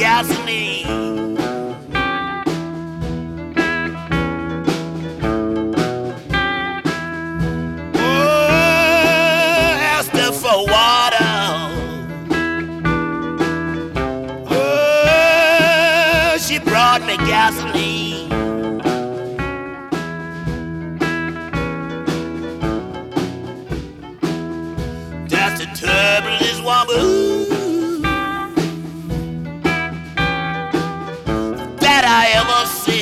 gasoline. Oh, asked her for water. Oh, she brought me gasoline. That's the turbulence woman that I ever seen.